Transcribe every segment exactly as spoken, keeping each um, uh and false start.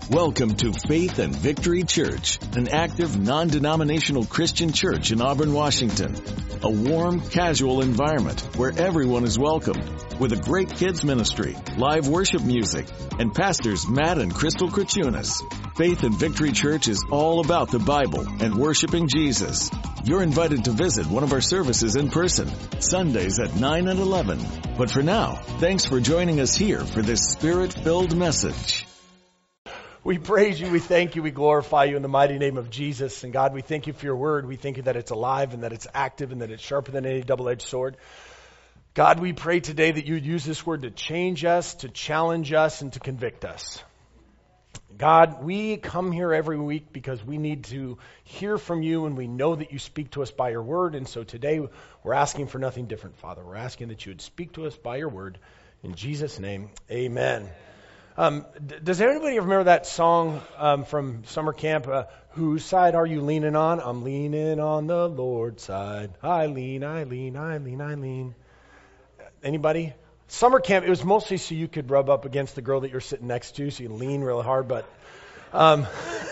Welcome to Faith and Victory Church, an active, non-denominational Christian church in Auburn, Washington. A warm, casual environment where everyone is welcomed, with a great kids ministry, live worship music, and pastors Matt and Crystal Krachunas. Faith and Victory Church is all about the Bible and worshiping Jesus. You're invited to visit one of our services in person, Sundays at nine and eleven. But for now, thanks for joining us here for this Spirit-filled message. We praise you, we thank you, we glorify you in the mighty name of Jesus. And God, we thank you for your word. We thank you that it's alive and that it's active and that it's sharper than any double-edged sword. God, we pray today that you would use this word to change us, to challenge us, and to convict us. God, we come here every week because we need to hear from you, and we know that you speak to us by your word. And so today we're asking for nothing different, Father. We're asking that you would speak to us by your word. In Jesus' name, amen. Um, d- does anybody remember that song um, from summer camp? Uh, Whose side are you leaning on? I'm leaning on the Lord's side. I lean, I lean, I lean, I lean. Anybody? Summer camp, it was mostly so you could rub up against the girl that you're sitting next to, so you lean really hard. But um,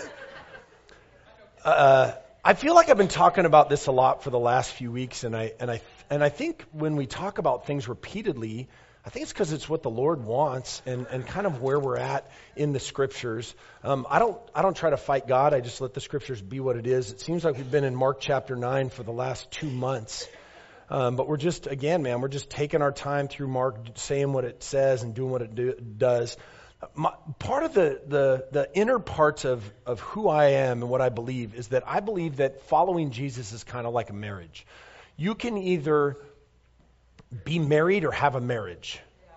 uh, I feel like I've been talking about this a lot for the last few weeks, and I and I and I think when we talk about things repeatedly, I think it's because it's what the Lord wants and, and kind of where we're at in the Scriptures. Um, I don't I don't try to fight God. I just let the Scriptures be what it is. It seems like we've been in Mark chapter nine for the last two months. Um, but we're just, again, man, we're just taking our time through Mark, saying what it says and doing what it do, does. My, part of the, the, the inner parts of, of who I am and what I believe is that I believe that following Jesus is kind of like a marriage. You can either be married or have a marriage.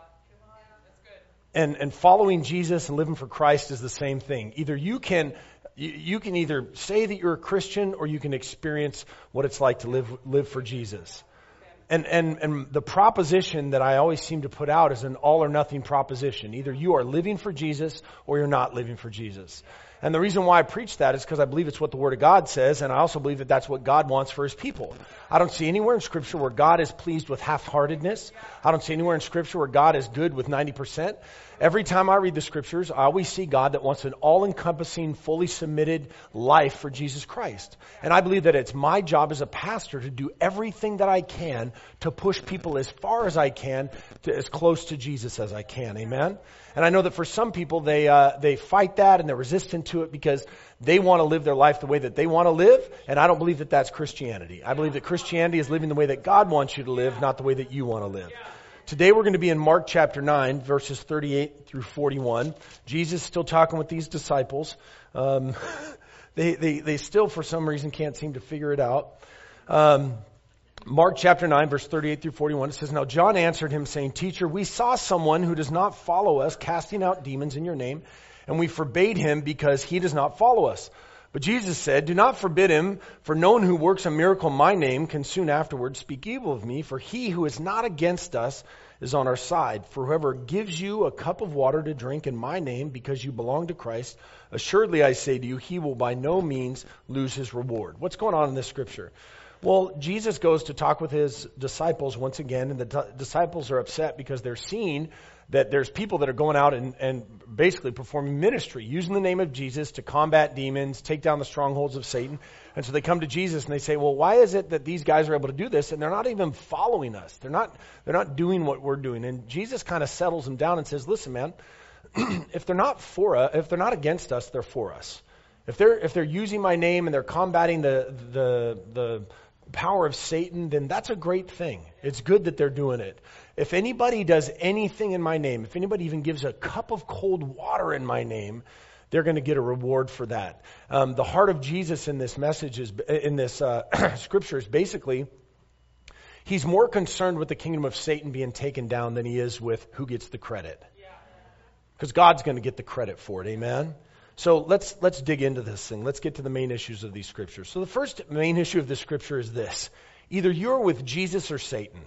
And and following Jesus and living for Christ is the same thing. Either you can you, you can either say that you're a Christian or you can experience what it's like to live live for Jesus. And and and the proposition that I always seem to put out is an all or nothing proposition. Either you are living for Jesus or you're not living for Jesus. And the reason why I preach that is because I believe it's what the Word of God says, and I also believe that that's what God wants for His people. I don't see anywhere in Scripture where God is pleased with half-heartedness. I don't see anywhere in Scripture where God is good with ninety percent. Every time I read the Scriptures, I always see God that wants an all-encompassing, fully submitted life for Jesus Christ. And I believe that it's my job as a pastor to do everything that I can to push people as far as I can, to as close to Jesus as I can. Amen? And I know that for some people, they uh, they fight that and they're resistant to it because they want to live their life the way that they want to live. And I don't believe that that's Christianity. I believe that Christianity is living the way that God wants you to live, not the way that you want to live. Today we're going to be in Mark chapter nine, verses thirty-eight through forty-one. Jesus is still talking with these disciples. Um, they, they, they still, for some reason, can't seem to figure it out. Um, Mark chapter nine, verse thirty-eight through forty-one, it says, Now John answered him, saying, Teacher, we saw someone who does not follow us casting out demons in your name, and we forbade him because he does not follow us. But Jesus said, Do not forbid him, for no one who works a miracle in my name can soon afterwards speak evil of me, for he who is not against us is on our side. For whoever gives you a cup of water to drink in my name because you belong to Christ, assuredly I say to you, he will by no means lose his reward. What's going on in this scripture? Well, Jesus goes to talk with his disciples once again, and the d- disciples are upset because they're seeing that there's people that are going out and, and basically performing ministry, using the name of Jesus to combat demons, take down the strongholds of Satan. And so they come to Jesus and they say, well, why is it that these guys are able to do this and they're not even following us? They're not they're not doing what we're doing. And Jesus kind of settles them down and says, listen, man, if they're not for us, if they're not against us, they're for us. If they're if they're using my name and they're combating the the the power of Satan, then that's a great thing. It's good that they're doing it. If anybody does anything in my name, if anybody even gives a cup of cold water in my name, they're going to get a reward for that. Um, the heart of Jesus in this message is, in this uh, scripture is basically, he's more concerned with the kingdom of Satan being taken down than he is with who gets the credit. Because God's going to get the credit for it. Amen? So let's let's dig into this thing. Let's get to the main issues of these scriptures. So the first main issue of this scripture is this. Either you're with Jesus or Satan.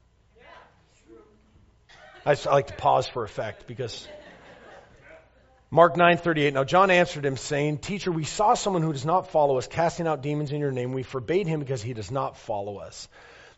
I, I like to pause for effect because Mark nine thirty-eight. Now John answered him saying, Teacher, we saw someone who does not follow us casting out demons in your name. We forbade him because he does not follow us.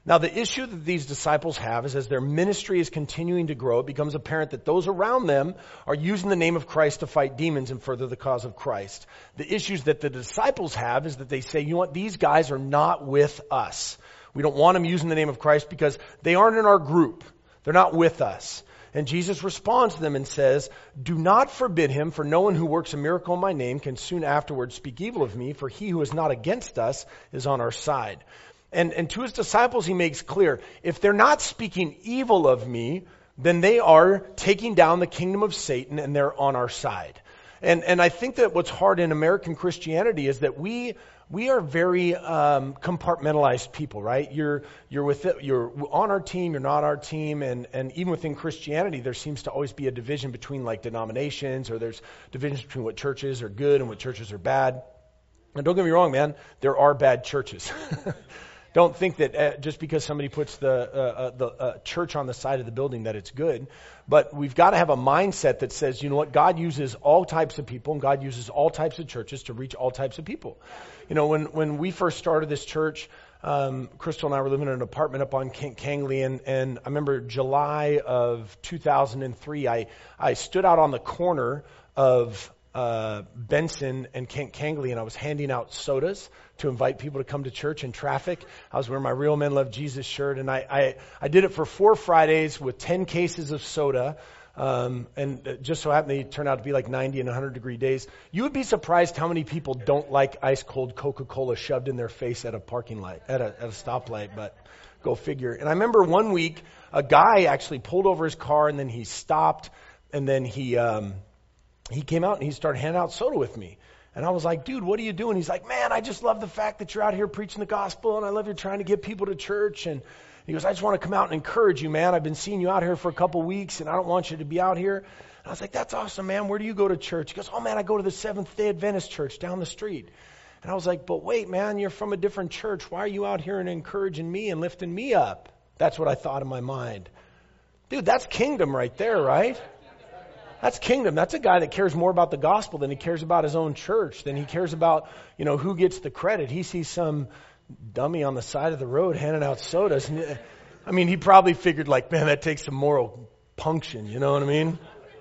Now, the issue that these disciples have is as their ministry is continuing to grow, it becomes apparent that those around them are using the name of Christ to fight demons and further the cause of Christ. The issues that the disciples have is that they say, you know what, these guys are not with us. We don't want them using the name of Christ because they aren't in our group. They're not with us. And Jesus responds to them and says, do not forbid him, for no one who works a miracle in my name can soon afterwards speak evil of me, for he who is not against us is on our side. And, and to his disciples, he makes clear, if they're not speaking evil of me, then they are taking down the kingdom of Satan and they're on our side. And, and I think that what's hard in American Christianity is that we, we are very, um, compartmentalized people, right? You're, you're with it, you're on our team, you're not our team. And, and even within Christianity, there seems to always be a division between like denominations, or there's divisions between what churches are good and what churches are bad. And don't get me wrong, man, there are bad churches. Don't think that uh, just because somebody puts the uh, uh, the uh, church on the side of the building that it's good. But we've got to have a mindset that says, you know what, God uses all types of people and God uses all types of churches to reach all types of people. You know, when, when we first started this church, um, Crystal and I were living in an apartment up on Kent Kangley, and, and I remember July of two thousand three, I, I stood out on the corner of Uh, Benson and Kent Kangley, and I was handing out sodas to invite people to come to church in traffic. I was wearing my Real Men Love Jesus shirt, and I, I, I did it for four Fridays with ten cases of soda, um, and it just so happened they turned out to be like ninety and one hundred degree days. You would be surprised how many people don't like ice cold Coca-Cola shoved in their face at a parking light, at a, at a stoplight, but go figure. And I remember one week, a guy actually pulled over his car, and then he stopped, and then he... Um, He came out and he started handing out soda with me. And I was like, dude, what are you doing? He's like, man, I just love the fact that you're out here preaching the gospel, and I love you're trying to get people to church. And he goes, I just want to come out and encourage you, man. I've been seeing you out here for a couple weeks, and I don't want you to be out here. And I was like, that's awesome, man. Where do you go to church? He goes, oh, man, I go to the Seventh-day Adventist church down the street. And I was like, but wait, man, you're from a different church. Why are you out here and encouraging me and lifting me up? That's what I thought in my mind. Dude, that's kingdom right there, right? That's kingdom. That's a guy that cares more about the gospel than he cares about his own church, than he cares about, you know, who gets the credit. He sees some dummy on the side of the road handing out sodas. And, I mean, he probably figured like, man, that takes some moral punction. You know what I mean?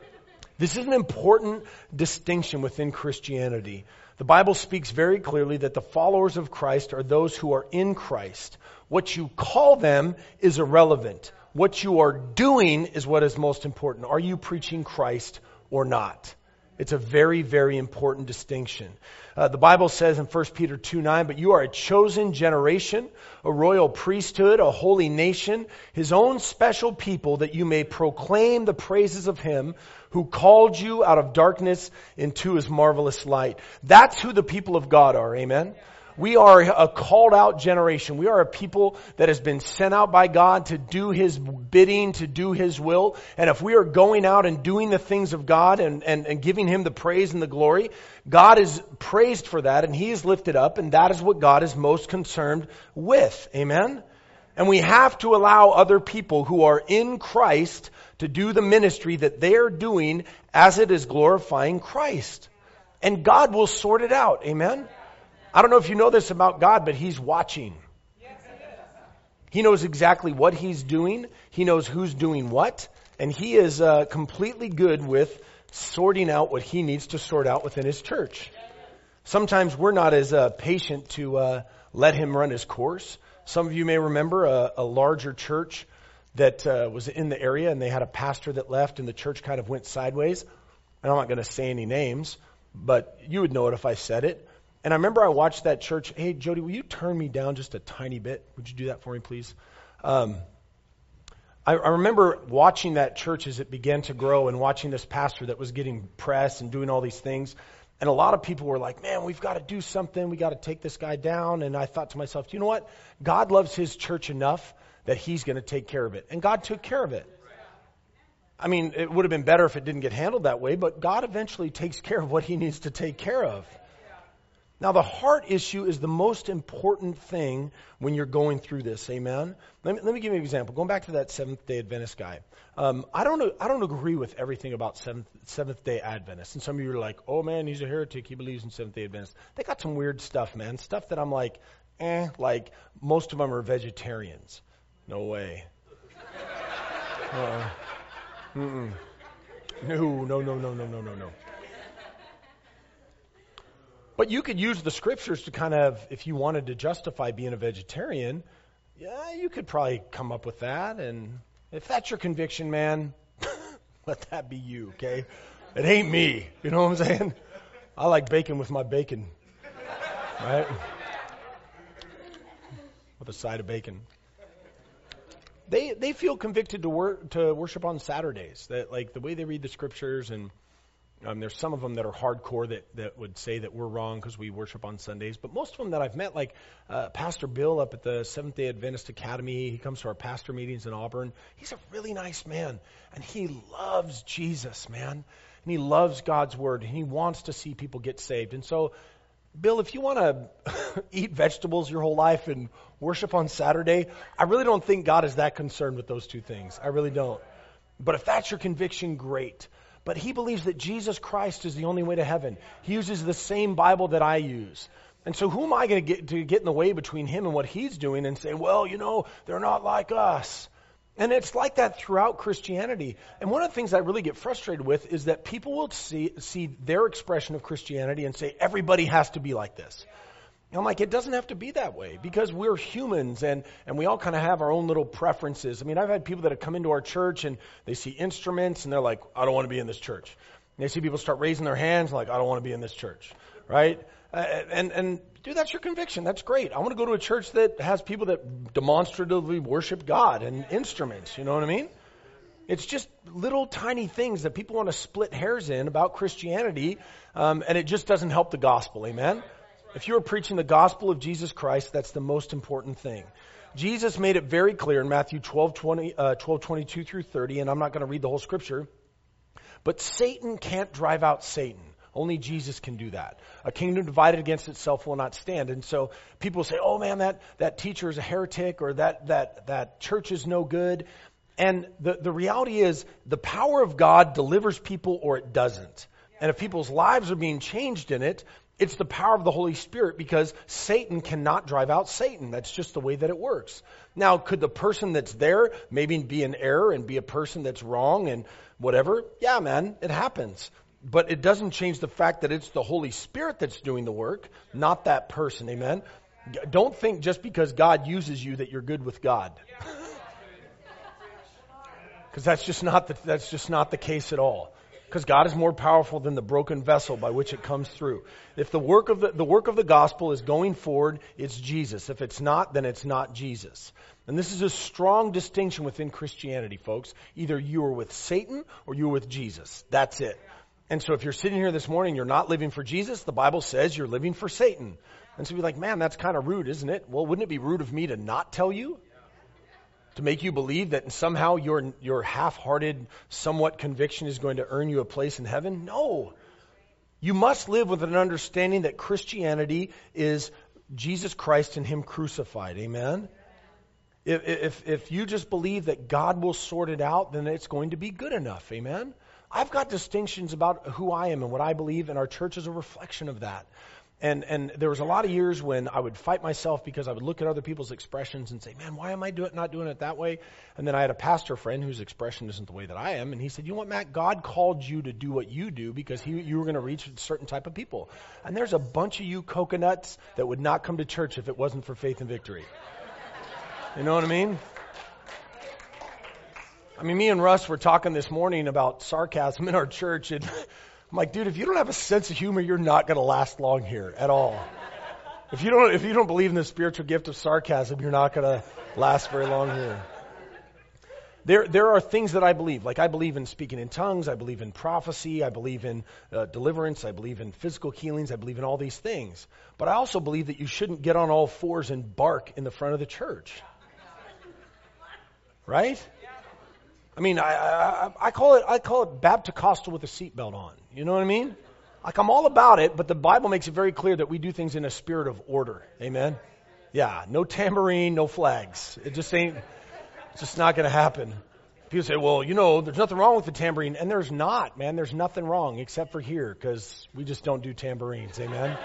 This is an important distinction within Christianity. The Bible speaks very clearly that the followers of Christ are those who are in Christ. What you call them is irrelevant. What you are doing is what is most important. Are you preaching Christ or not? It's a very, very important distinction. Uh, the Bible says in First Peter two nine, but you are a chosen generation, a royal priesthood, a holy nation, his own special people, that you may proclaim the praises of him who called you out of darkness into his marvelous light. That's who the people of God are. Amen. We are a called out generation. We are a people that has been sent out by God to do his bidding, to do his will. And if we are going out and doing the things of God and, and, and giving him the praise and the glory, God is praised for that and he is lifted up, and that is what God is most concerned with. Amen? And we have to allow other people who are in Christ to do the ministry that they are doing as it is glorifying Christ. And God will sort it out. Amen? I don't know if you know this about God, but he's watching. He knows exactly what he's doing. He knows who's doing what. And he is uh, completely good with sorting out what he needs to sort out within his church. Sometimes we're not as uh, patient to uh, let him run his course. Some of you may remember a, a larger church that uh, was in the area, and they had a pastor that left, and the church kind of went sideways. And I'm not going to say any names, but you would know it if I said it. And I remember I watched that church. Hey, Jody, will you turn me down just a tiny bit? Would you do that for me, please? Um, I, I remember watching that church as it began to grow, and watching this pastor that was getting press and doing all these things. And a lot of people were like, man, we've got to do something. We got to take this guy down. And I thought to myself, you know what? God loves his church enough that he's going to take care of it. And God took care of it. I mean, it would have been better if it didn't get handled that way, but God eventually takes care of what he needs to take care of. Now, the heart issue is the most important thing when you're going through this. Amen? Let me, let me give you an example. Going back to that Seventh-day Adventist guy. Um, I don't I don't agree with everything about Seventh, Seventh-day Adventists. And some of you are like, oh, man, he's a heretic. He believes in Seventh-day Adventists. They got some weird stuff, man. Stuff that I'm like, eh. Like, most of them are vegetarians. No way. Uh-uh. Mm-mm. No, no, no, no, no, no, no, no. But you could use the scriptures to kind of, if you wanted to justify being a vegetarian, yeah, you could probably come up with that. And if that's your conviction, man, let that be you, okay? It ain't me. You know what I'm saying? I like bacon with my bacon, right? With a side of bacon. They they feel convicted to work to worship on Saturdays. That like the way they read the scriptures, and um, there's some of them that are hardcore that, that would say that we're wrong because we worship on Sundays. But most of them that I've met, like uh, Pastor Bill up at the Seventh Day Adventist Academy, he comes to our pastor meetings in Auburn. He's a really nice man, and he loves Jesus, man, and he loves God's word, and he wants to see people get saved. And so, Bill, if you want to eat vegetables your whole life and worship on Saturday, I really don't think God is that concerned with those two things. I really don't. But if that's your conviction, great. But he believes that Jesus Christ is the only way to heaven. He uses the same Bible that I use. And so who am I going to get to get in the way between him and what he's doing and say, well, you know, they're not like us. And it's like that throughout Christianity. And one of the things I really get frustrated with is that people will see, see their expression of Christianity and say, everybody has to be like this. And I'm like, it doesn't have to be that way, because we're humans and, and we all kind of have our own little preferences. I mean, I've had people that have come into our church and they see instruments and they're like, I don't want to be in this church. And they see people start raising their hands like, I don't want to be in this church, right? Uh, and, and dude, that's your conviction. That's great. I want to go to a church that has people that demonstratively worship God and instruments. You know what I mean? It's just little tiny things that people want to split hairs in about Christianity, um, and it just doesn't help the gospel. Amen? If you're preaching the gospel of Jesus Christ, that's the most important thing. Jesus made it very clear in Matthew twelve, twenty, uh, twelve, twenty-two through thirty, and I'm not going to read the whole scripture, but Satan can't drive out Satan. Only Jesus can do that. A kingdom divided against itself will not stand. And so people say, oh man, that, that teacher is a heretic, or that, that, that church is no good. And the, the reality is the power of God delivers people or it doesn't. And if people's lives are being changed in it, it's the power of the Holy Spirit, because Satan cannot drive out Satan. That's just the way that it works. Now, could the person that's there maybe be in error and be a person that's wrong and whatever? Yeah, man, it happens. But it doesn't change the fact that it's the Holy Spirit that's doing the work, not that person. Amen? Don't think just because God uses you that you're good with God. Because that's just not the, that's just not the case at all. Because God is more powerful than the broken vessel by which it comes through. If the work of the, the work of the gospel is going forward, it's Jesus. If it's not, then it's not Jesus. And this is a strong distinction within Christianity, folks. Either you are with Satan or you're with Jesus. That's it. And so if you're sitting here this morning, you're not living for Jesus, the Bible says you're living for Satan. And so you're like, man, that's kind of rude, isn't it? Well, wouldn't it be rude of me to not tell you? To make you believe that somehow your your half-hearted, somewhat conviction is going to earn you a place in heaven? No. You must live with an understanding that Christianity is Jesus Christ and Him crucified. Amen? If, if, if you just believe that God will sort it out, then it's going to be good enough. Amen? I've got distinctions about who I am and what I believe, and our church is a reflection of that. And and there was a lot of years when I would fight myself because I would look at other people's expressions and say, man, why am I do it, not doing it that way? And then I had a pastor friend whose expression isn't the way that I am. And he said, you know what, Matt? God called you to do what you do because he, you were going to reach a certain type of people. And there's a bunch of you coconuts that would not come to church if it wasn't for Faith and Victory. You know what I mean? I mean, me and Russ were talking this morning about sarcasm in our church, and I'm like, dude, if you don't have a sense of humor, you're not going to last long here at all. If you don't, if you don't believe in the spiritual gift of sarcasm, you're not going to last very long here. There, there are things that I believe. Like I believe in speaking in tongues. I believe in prophecy. I believe in uh, deliverance. I believe in physical healings. I believe in all these things. But I also believe that you shouldn't get on all fours and bark in the front of the church. Right? I mean, I, I, I call it I call it Baptist-costal with a seatbelt on. You know what I mean? Like I'm all about it, but the Bible makes it very clear that we do things in a spirit of order. Amen? Yeah, no tambourine, no flags. It just ain't, it's just not going to happen. People say, well, you know, there's nothing wrong with the tambourine. And there's not, man. There's nothing wrong except for here because we just don't do tambourines. Amen?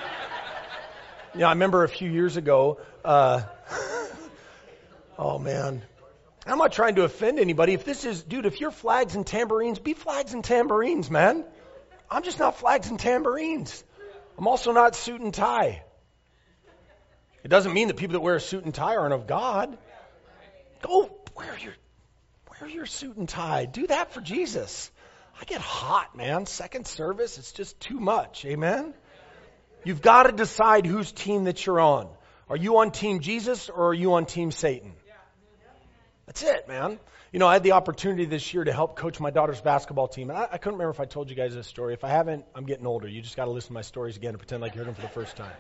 Yeah, I remember a few years ago, uh, oh man, I'm not trying to offend anybody. If this is, dude, if you're flags and tambourines, be flags and tambourines, man. I'm just not flags and tambourines. I'm also not suit and tie. It doesn't mean that people that wear a suit and tie aren't of God. Go wear your, wear your suit and tie. Do that for Jesus. I get hot, man. Second service, it's just too much. Amen? You've got to decide whose team that you're on. Are you on Team Jesus or are you on Team Satan? That's it, man. You know, I had the opportunity this year to help coach my daughter's basketball team. And I, I couldn't remember if I told you guys this story. If I haven't, I'm getting older. You just got to listen to my stories again and pretend like you heard them for the first time.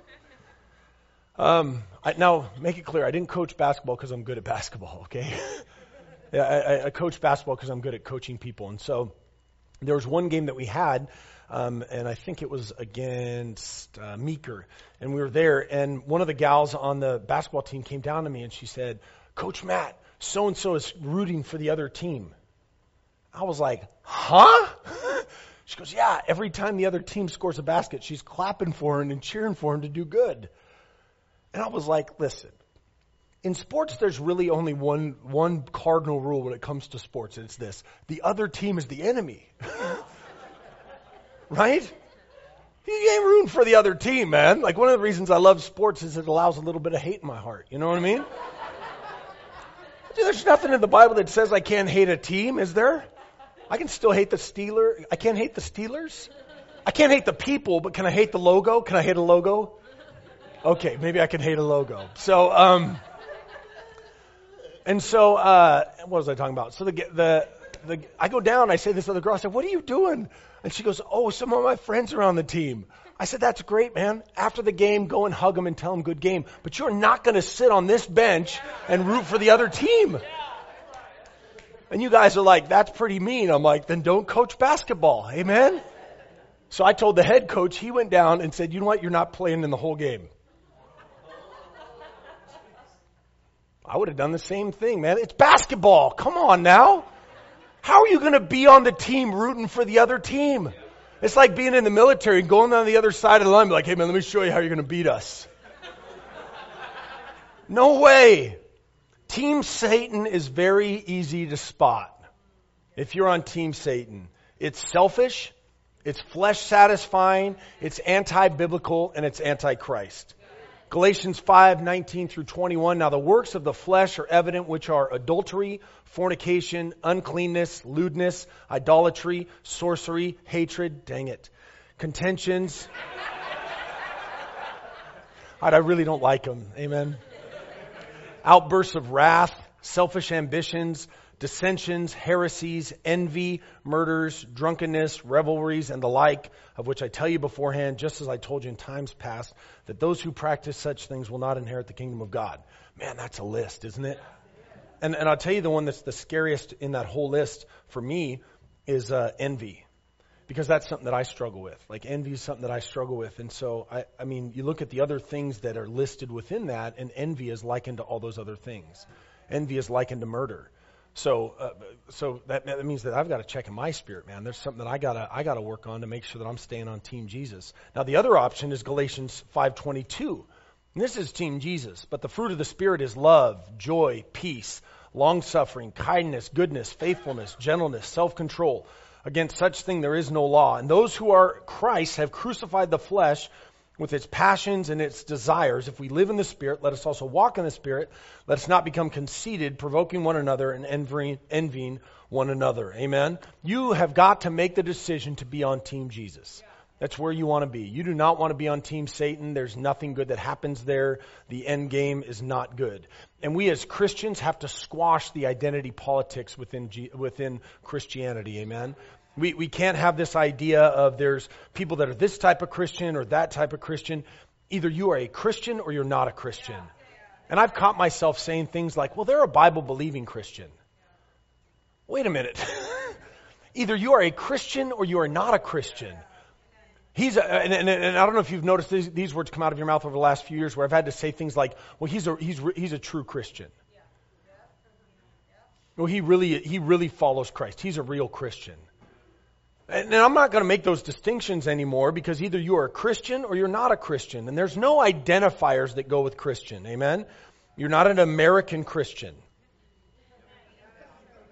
Um, I, now, make it clear, I didn't coach basketball because I'm good at basketball, okay? yeah, I, I coached basketball because I'm good at coaching people. And so there was one game that we had, um, and I think it was against uh, Meeker. And we were there, and one of the gals on the basketball team came down to me, and she said, Coach Matt, so-and-so is rooting for the other team. I was like, huh? She goes, yeah, every time the other team scores a basket, she's clapping for him and cheering for him to do good. And I was like, listen, in sports, there's really only one one cardinal rule when it comes to sports, and it's this. The other team is the enemy. Right? You ain't rooting for the other team, man. Like, one of the reasons I love sports is it allows a little bit of hate in my heart. You know what I mean? There's nothing in the Bible that says I can't hate a team, is there? I can still hate the Steelers. I can't hate the Steelers. I can't hate the people, but can I hate the logo? Can I hate a logo? Okay, maybe I can hate a logo. So, um, and so, uh, what was I talking about? So the, the, the, I go down, I say to this other girl, I said, what are you doing? And she goes, oh, some of my friends are on the team. I said, that's great, man. After the game, go and hug them and tell them good game. But you're not going to sit on this bench and root for the other team. And you guys are like, that's pretty mean. I'm like, then don't coach basketball. Amen? So I told the head coach, he went down and said, you know what? You're not playing in the whole game. I would have done the same thing, man. It's basketball. Come on now. How are you going to be on the team rooting for the other team? It's like being in the military and going on the other side of the line and be like, hey man, let me show you how you're going to beat us. No way. Team Satan is very easy to spot. If you're on Team Satan, it's selfish, it's flesh satisfying, it's anti-biblical, and it's anti-Christ. Galatians five, nineteen through twenty-one. Now the works of the flesh are evident, which are adultery, fornication, uncleanness, lewdness, idolatry, sorcery, hatred, dang it, contentions. I really don't like them. Amen. Outbursts of wrath, selfish ambitions, dissensions, heresies, envy, murders, drunkenness, revelries, and the like, of which I tell you beforehand, just as I told you in times past, that those who practice such things will not inherit the kingdom of God. Man, that's a list, isn't it? And and I'll tell you the one that's the scariest in that whole list for me is uh, envy. Because that's something that I struggle with. Like, envy is something that I struggle with. And so, I, I mean, you look at the other things that are listed within that, and envy is likened to all those other things. Envy is likened to murder. So, uh, so that, that means that I've got to check in my spirit, man. There's something that I gotta, I gotta work on to make sure that I'm staying on Team Jesus. Now, the other option is Galatians five twenty-two. And this is Team Jesus. But the fruit of the Spirit is love, joy, peace, long-suffering, kindness, goodness, faithfulness, gentleness, self-control. Against such thing there is no law. And those who are Christ have crucified the flesh with its passions and its desires. If we live in the Spirit, let us also walk in the Spirit. Let us not become conceited, provoking one another and envying, envying one another. Amen? You have got to make the decision to be on Team Jesus. That's where you want to be. You do not want to be on Team Satan. There's nothing good that happens there. The end game is not good. And we as Christians have to squash the identity politics within G- within Christianity. Amen? We we can't have this idea of there's people that are this type of Christian or that type of Christian. Either you are a Christian or you're not a Christian. And I've caught myself saying things like, well, they're a Bible-believing Christian. Wait a minute. Either you are a Christian or you are not a Christian. He's a, and, and, and I don't know if you've noticed these, these words come out of your mouth over the last few years where I've had to say things like, well, he's a he's he's a true Christian. Well, he really he really follows Christ. He's a real Christian. And, and I'm not going to make those distinctions anymore because either you are a Christian or you're not a Christian. And there's no identifiers that go with Christian. Amen? You're not an American Christian.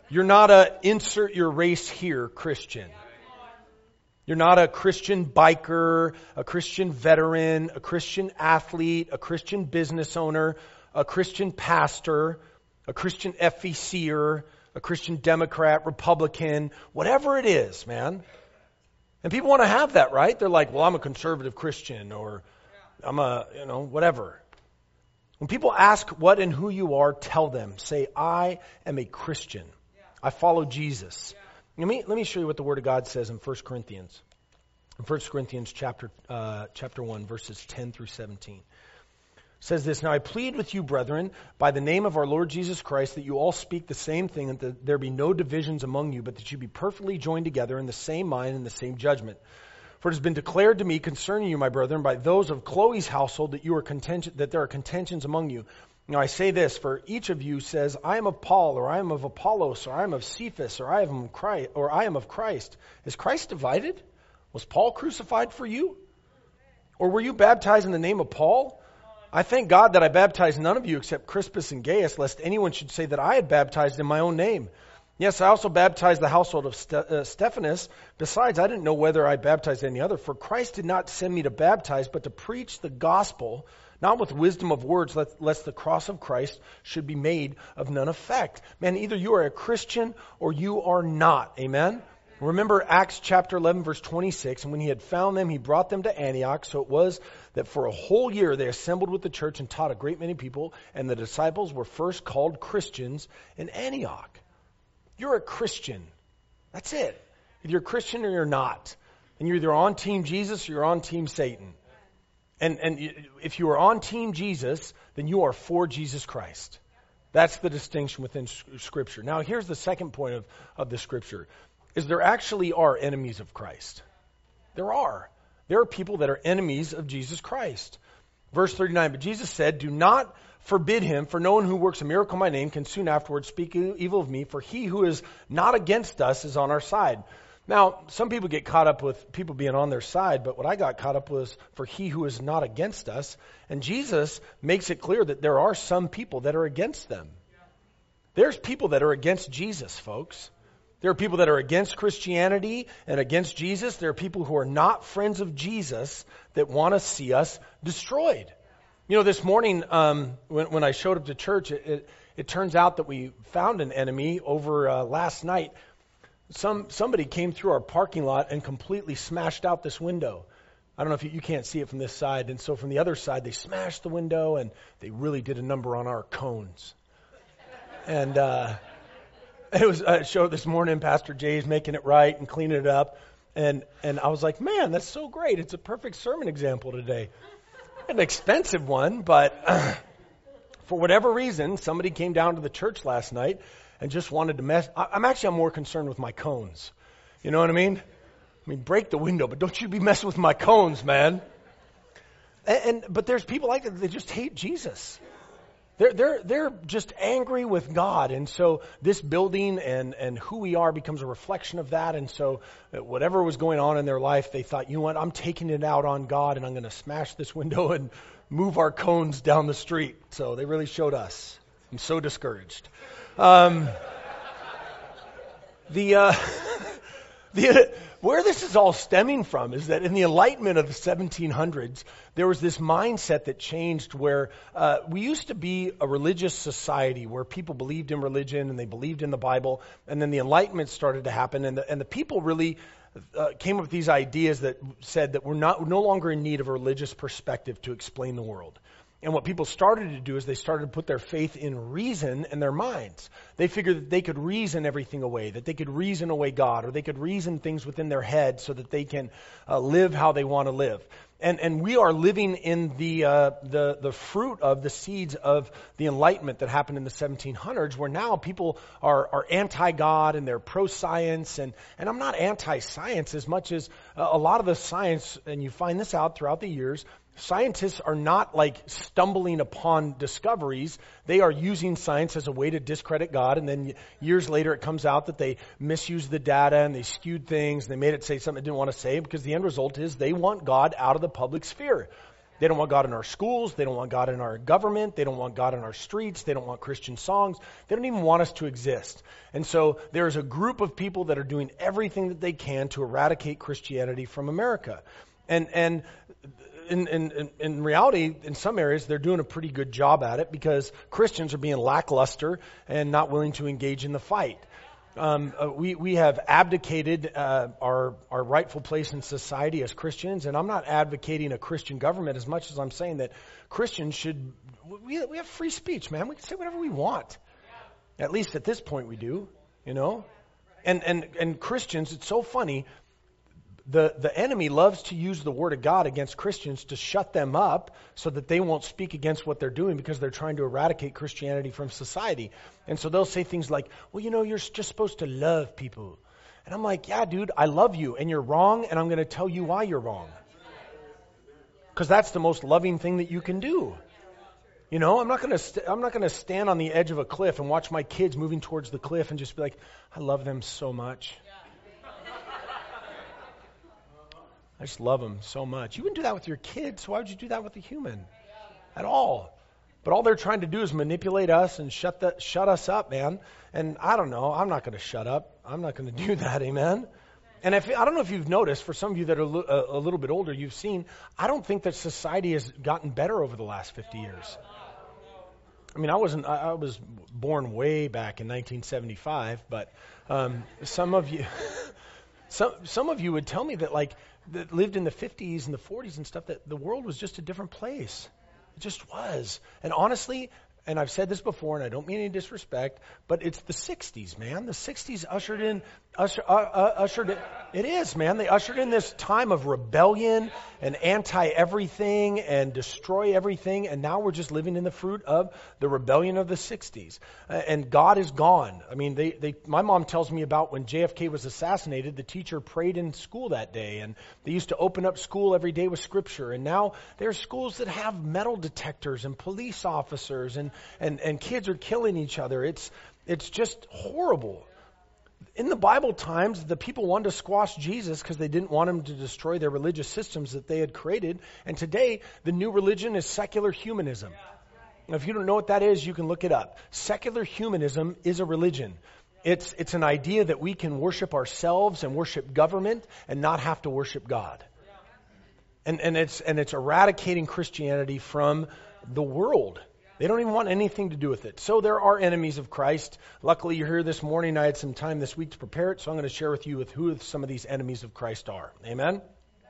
You're not a insert your race here Christian. You're not a Christian biker, a Christian veteran, a Christian athlete, a Christian business owner, a Christian pastor, a Christian F E C-er, a Christian Democrat, Republican, whatever it is, man. And people want to have that, right? They're like, well, I'm a conservative Christian, or I'm a, you know, whatever. When people ask what and who you are, tell them. Say, I am a Christian. I follow Jesus. Let me, let me show you what the Word of God says in First Corinthians. In First Corinthians chapter, uh, chapter one, verses ten through seventeen. It says this, now I plead with you, brethren, by the name of our Lord Jesus Christ, that you all speak the same thing, and that there be no divisions among you, but that you be perfectly joined together in the same mind and the same judgment. For it has been declared to me concerning you, my brethren, by those of Chloe's household, that you are contention, that there are contentions among you. Now I say this, for each of you says, I am of Paul, or I am of Apollos, or I am of Cephas, or I am of Christ, or I am of Christ. Is Christ divided? Was Paul crucified for you? Or were you baptized in the name of Paul? I thank God that I baptized none of you except Crispus and Gaius, lest anyone should say that I had baptized in my own name. Yes, I also baptized the household of Ste- uh, Stephanas. Besides, I didn't know whether I baptized any other, for Christ did not send me to baptize, but to preach the gospel, not with wisdom of words, lest, lest the cross of Christ should be made of none effect. Man, either you are a Christian or you are not. Amen? Remember Acts chapter eleven, verse twenty-six, and when he had found them, he brought them to Antioch. So it was that for a whole year they assembled with the church and taught a great many people, and the disciples were first called Christians in Antioch. You're a Christian. That's it. Either you're a Christian or you're not. And you're either on Team Jesus or you're on Team Satan. And, and if you are on Team Jesus, then you are for Jesus Christ. That's the distinction within Scripture. Now, here's the second point of, of the Scripture, is there actually are enemies of Christ. There are. There are people that are enemies of Jesus Christ. Verse thirty-nine, but Jesus said, do not forbid him, for no one who works a miracle in my name can soon afterwards speak evil of me, for he who is not against us is on our side. Now, some people get caught up with people being on their side, but what I got caught up was for he who is not against us. And Jesus makes it clear that there are some people that are against them. There's people that are against Jesus, folks. There are people that are against Christianity and against Jesus. There are people who are not friends of Jesus that want to see us destroyed. You know, this morning um, when, when I showed up to church, it, it, it turns out that we found an enemy over uh, last night. Some Somebody came through our parking lot and completely smashed out this window. I don't know if you, you can't see it from this side. And so from the other side, they smashed the window and they really did a number on our cones. And uh, it was a show this morning. Pastor Jay's making it right and cleaning it up. And, and I was like, man, that's so great. It's a perfect sermon example today. An expensive one, but uh, for whatever reason, somebody came down to the church last night and just wanted to mess. I, I'm actually I'm more concerned with my cones. You know what I mean? I mean, break the window, but don't you be messing with my cones, man. And, and but there's people like that. They just hate Jesus. They're they're they're just angry with God, and so this building and and who we are becomes a reflection of that. And so whatever was going on in their life, they thought, you know what, I'm taking it out on God, and I'm going to smash this window and move our cones down the street. So they really showed us. I'm so discouraged. Um, the uh, the where this is all stemming from is that in the Enlightenment of the seventeen hundreds, there was this mindset that changed where uh, we used to be a religious society where people believed in religion and they believed in the Bible, and then the Enlightenment started to happen, and the, and the people really uh, came up with these ideas that said that we're not we're no longer in need of a religious perspective to explain the world. And what people started to do is they started to put their faith in reason in their minds. They figured that they could reason everything away, that they could reason away God, or they could reason things within their head so that they can uh, live how they want to live. And and we are living in the uh, the the fruit of the seeds of the Enlightenment that happened in the seventeen hundreds, where now people are are anti-God and they're pro-science. And, and I'm not anti-science as much as uh, a lot of the science, and you find this out throughout the years, scientists are not like stumbling upon discoveries. They are using science as a way to discredit God, and then years later it comes out that they misused the data and they skewed things and they made it say something it didn't want to say, because the end result is they want God out of the public sphere. They don't want God in our schools. They don't want God in our government. They don't want God in our streets. They don't want Christian songs. They don't even want us to exist. And so there's a group of people that are doing everything that they can to eradicate Christianity from America. And and in, in, in reality, in some areas, they're doing a pretty good job at it because Christians are being lackluster and not willing to engage in the fight. Um, uh, we, we have abdicated uh, our, our rightful place in society as Christians, and I'm not advocating a Christian government as much as I'm saying that Christians should, we, we have free speech, man. We can say whatever we want. At least at this point we do, you know. And, and, and Christians, it's so funny, the, the enemy loves to use the word of God against Christians to shut them up so that they won't speak against what they're doing because they're trying to eradicate Christianity from society. And so they'll say things like, well, you know, you're just supposed to love people. And I'm like, yeah, dude, I love you and you're wrong and I'm going to tell you why you're wrong. Because that's the most loving thing that you can do. You know, I'm not going to st- I'm not going to stand on the edge of a cliff and watch my kids moving towards the cliff and just be like, I love them so much. I just love them so much. You wouldn't do that with your kids. So why would you do that with a human? At all. But all they're trying to do is manipulate us and shut the, shut us up, man. And I don't know. I'm not going to shut up. I'm not going to do that, amen? And if I don't know if you've noticed, for some of you that are a, a little bit older, you've seen, I don't think that society has gotten better over the last fifty years. I mean, I wasn't. I, I was born way back in nineteen seventy-five, but um, some of you, some some of you would tell me that like that lived in the fifties and the forties and stuff, that the world was just a different place. It just was. And honestly, and I've said this before, and I don't mean any disrespect, but it's the sixties, man. The sixties ushered in, usher, uh, uh, ushered in, it is, man. They ushered in this time of rebellion and anti-everything and destroy everything, and now we're just living in the fruit of the rebellion of the sixties. Uh, and God is gone. I mean, they, they, my mom tells me about when J F K was assassinated, the teacher prayed in school that day, and they used to open up school every day with scripture, and now there's schools that have metal detectors and police officers, and And, and kids are killing each other. It's it's just horrible. In the Bible times, the people wanted to squash Jesus because they didn't want him to destroy their religious systems that they had created. And today, the new religion is secular humanism. Now, if you don't know what that is, you can look it up. Secular humanism is a religion. It's it's an idea that we can worship ourselves and worship government and not have to worship God. And and it's and it's eradicating Christianity from the world. They don't even want anything to do with it. So there are enemies of Christ. Luckily, you're here this morning. I had some time this week to prepare it, so I'm going to share with you with who some of these enemies of Christ are. Amen?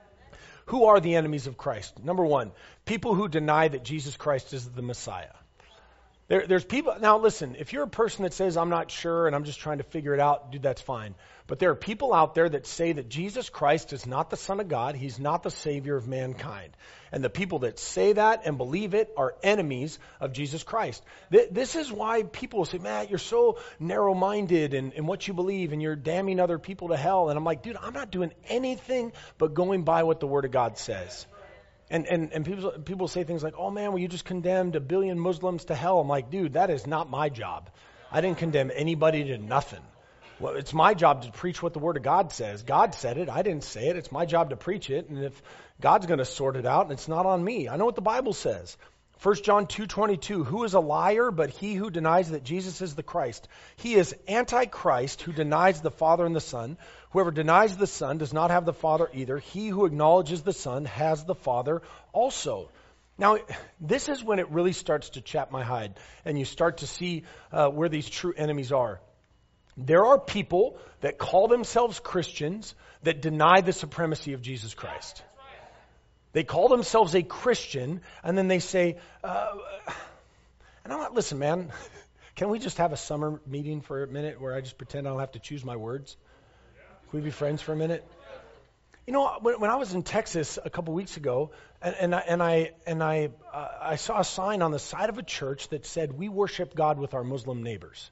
Who are the enemies of Christ? Number one, people who deny that Jesus Christ is the Messiah. There, there's people, now listen, if you're a person that says, I'm not sure and I'm just trying to figure it out, dude, that's fine. But there are people out there that say that Jesus Christ is not the Son of God. He's not the Savior of mankind. And the people that say that and believe it are enemies of Jesus Christ. Th- this is why people say, Matt, you're so narrow-minded in, in what you believe and you're damning other people to hell. And I'm like, dude, I'm not doing anything but going by what the Word of God says. And and and people people say things like, oh man, well you just condemned a billion Muslims to hell. I'm like, dude, that is not my job. I didn't condemn anybody to nothing. Well, it's my job to preach what the Word of God says. God said it. I didn't say it. It's my job to preach it. And if God's going to sort it out, and it's not on me. I know what the Bible says. First John two twenty-two, who is a liar but he who denies that Jesus is the Christ? He is Antichrist who denies the Father and the Son. Whoever denies the Son does not have the Father either. He who acknowledges the Son has the Father also. Now, this is when it really starts to chap my hide, and you start to see uh, where these true enemies are. There are people that call themselves Christians that deny the supremacy of Jesus Christ. They call themselves a Christian, and then they say, uh, and I'm not, listen, man, can we just have a summer meeting for a minute where I just pretend I don't have to choose my words? Can we be friends for a minute? You know, when, when I was in Texas a couple weeks ago, and, and I and I and I, uh, I saw a sign on the side of a church that said, "We worship God with our Muslim neighbors."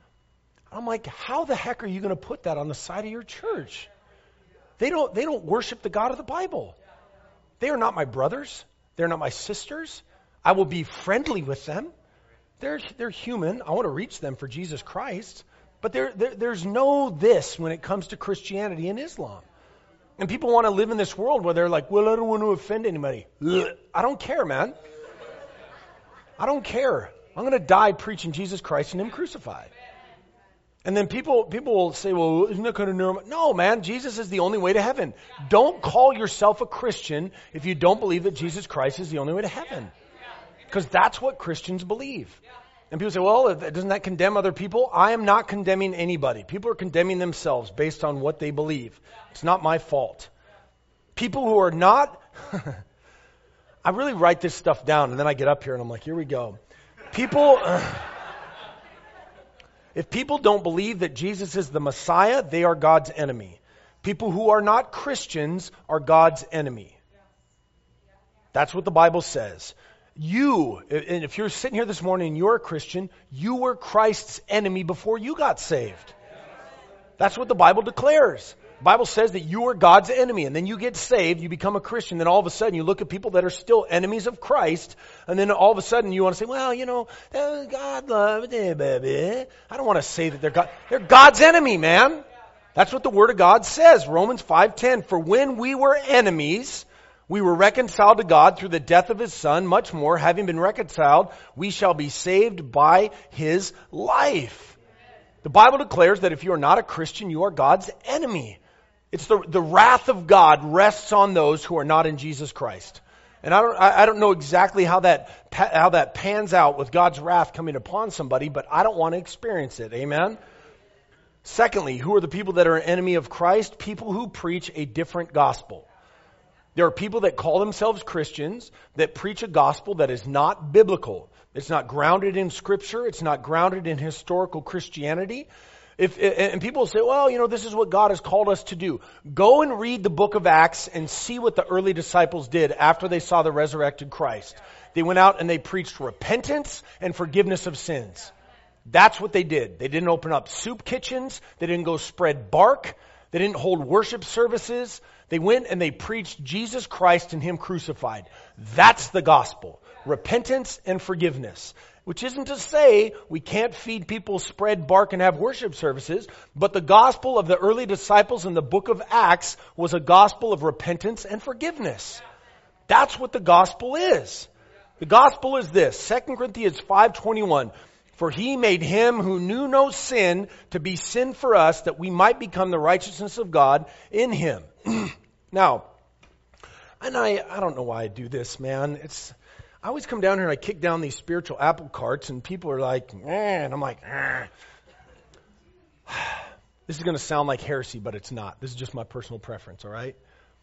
I'm like, how the heck are you going to put that on the side of your church? They don't they don't worship the God of the Bible. They are not my brothers. They're not my sisters. I will be friendly with them. They're they're human. I want to reach them for Jesus Christ. But there, there there's no this when it comes to Christianity and Islam. And people want to live in this world where they're like, well, I don't want to offend anybody. Ugh. I don't care, man. I don't care. I'm going to die preaching Jesus Christ and Him crucified. And then people people will say, well, isn't that kind of normal? No, man, Jesus is the only way to heaven. Don't call yourself a Christian if you don't believe that Jesus Christ is the only way to heaven. Because that's what Christians believe. And people say, well, doesn't that condemn other people? I am not condemning anybody. People are condemning themselves based on what they believe. It's not my fault. People who are not... I really write this stuff down, and then I get up here and I'm like, here we go. People... If people don't believe that Jesus is the Messiah, they are God's enemy. People who are not Christians are God's enemy. That's what the Bible says. You, and if you're sitting here this morning and you're a Christian, you were Christ's enemy before you got saved. That's what the Bible declares. The Bible says that you are God's enemy, and then you get saved, you become a Christian, then all of a sudden you look at people that are still enemies of Christ, and then all of a sudden you want to say, well, you know, God loves it, baby. I don't want to say that they're God. They're God's enemy, man. That's what the Word of God says, Romans five ten. For when we were enemies, we were reconciled to God through the death of His Son. Much more, having been reconciled, we shall be saved by His life. The Bible declares that if you are not a Christian, you are God's enemy. It's the, the wrath of God rests on those who are not in Jesus Christ. And I don't, I, I don't know exactly how that, how that pans out with God's wrath coming upon somebody, but I don't want to experience it. Amen? Secondly, who are the people that are an enemy of Christ? People who preach a different gospel. There are people that call themselves Christians that preach a gospel that is not biblical. It's not grounded in Scripture. It's not grounded in historical Christianity. If, and people say, well, you know, this is what God has called us to do. Go and read the book of Acts and see what the early disciples did after they saw the resurrected Christ. They went out and they preached repentance and forgiveness of sins. That's what they did. They didn't open up soup kitchens. They didn't go spread bark. They didn't hold worship services. They went and they preached Jesus Christ and Him crucified. That's the gospel. Repentance and forgiveness. Which isn't to say we can't feed people, spread bark, and have worship services, but the gospel of the early disciples in the book of Acts was a gospel of repentance and forgiveness. That's what the gospel is. The gospel is this, Second Corinthians five twenty-one. For He made Him who knew no sin to be sin for us, that we might become the righteousness of God in Him. Now, and I, I don't know why I do this, man. It's... I always come down here and I kick down these spiritual apple carts and people are like, eh, and I'm like, eh. This is going to sound like heresy, but it's not. This is just my personal preference, all right?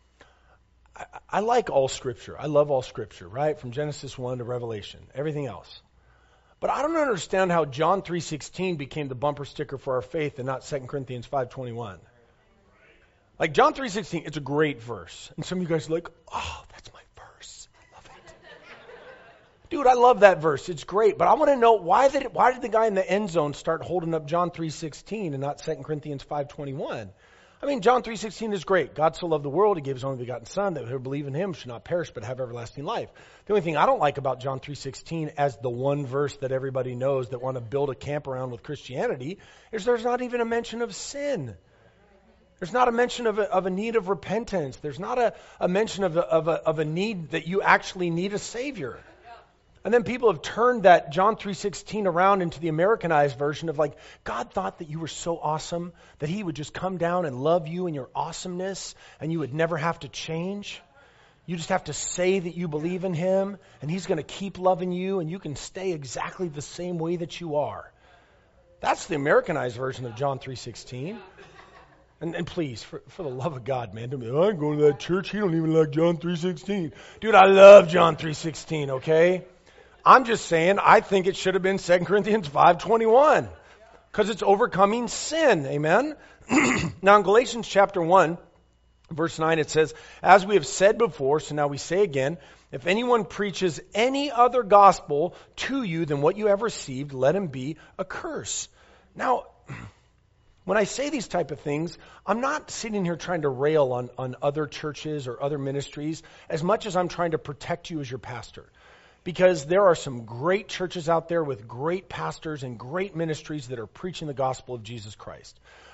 I, I like all Scripture. I love all Scripture, right? From Genesis one to Revelation, everything else. But I don't understand how John three sixteen became the bumper sticker for our faith and not Second Corinthians five twenty-one. Like John three sixteen, it's a great verse. And some of you guys are like, oh, that's my verse. I love it. Dude, I love that verse. It's great. But I want to know, why did, it, why did the guy in the end zone start holding up John three sixteen and not Second Corinthians five twenty-one? I mean, John three sixteen is great. God so loved the world, He gave His only begotten Son, that whoever believe in Him should not perish but have everlasting life. The only thing I don't like about John three sixteen as the one verse that everybody knows that want to build a camp around with Christianity is there's not even a mention of sin. There's not a mention of a, of a need of repentance. There's not a, a mention of a, of, a, of a need that you actually need a Savior. And then people have turned that John three sixteen around into the Americanized version of like, God thought that you were so awesome that He would just come down and love you and your awesomeness and you would never have to change. You just have to say that you believe in Him and He's going to keep loving you and you can stay exactly the same way that you are. That's the Americanized version of John three sixteen. And, and please, for, for the love of God, man, don't be like, I'm going to that church. He don't even like John three sixteen. Dude, I love John three sixteen, okay? I'm just saying, I think it should have been Second Corinthians five twenty-one because it's overcoming sin. Amen? Now in Galatians chapter one, verse nine, it says, as we have said before, so now we say again, if anyone preaches any other gospel to you than what you have received, let him be a curse. Now, when I say these type of things, I'm not sitting here trying to rail on, on other churches or other ministries as much as I'm trying to protect you as your pastor. Because there are some great churches out there with great pastors and great ministries that are preaching the gospel of Jesus Christ.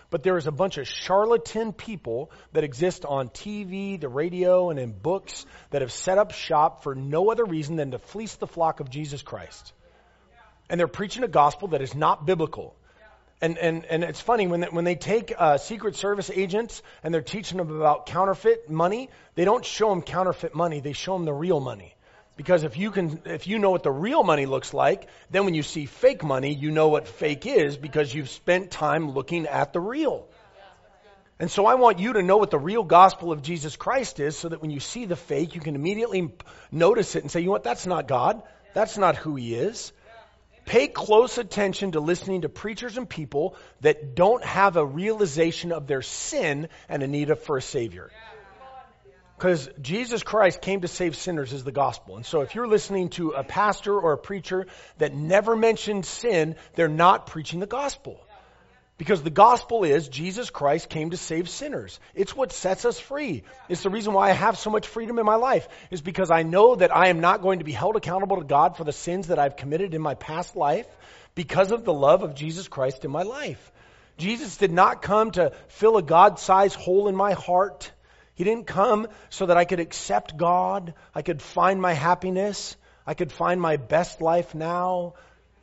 but there is a bunch of charlatan people that exist on T V, the radio, and in books that have set up shop for no other reason than to fleece the flock of Jesus Christ. And they're preaching a gospel that is not biblical. And and and it's funny, when they, when they take uh, Secret Service agents and they're teaching them about counterfeit money, they don't show them counterfeit money, they show them the real money. Because if you can, if you know what the real money looks like, then when you see fake money, you know what fake is because you've spent time looking at the real. And so I want you to know what the real gospel of Jesus Christ is, so that when you see the fake, you can immediately notice it and say, you know what, that's not God. That's not who he is. Pay close attention to listening to preachers and people that don't have a realization of their sin and a need for a Savior. Because Jesus Christ came to save sinners is the gospel. And so if you're listening to a pastor or a preacher that never mentioned sin, they're not preaching the gospel. Because the gospel is Jesus Christ came to save sinners. It's what sets us free. It's the reason why I have so much freedom in my life, is because I know that I am not going to be held accountable to God for the sins that I've committed in my past life because of the love of Jesus Christ in my life. Jesus did not come to fill a God-sized hole in my heart. He didn't come so that I could accept God, I could find my happiness, I could find my best life now.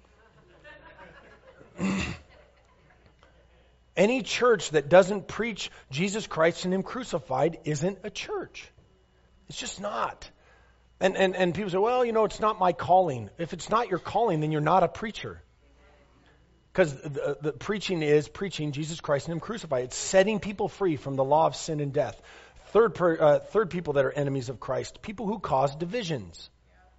Any church that doesn't preach Jesus Christ and him crucified isn't a church. It's just not. And, and, and people say, well, you know, it's not my calling. If it's not your calling, then you're not a preacher. Because the, the preaching is preaching Jesus Christ and him crucified. It's setting people free from the law of sin and death. Third, per, uh, third people that are enemies of Christ, people who cause divisions.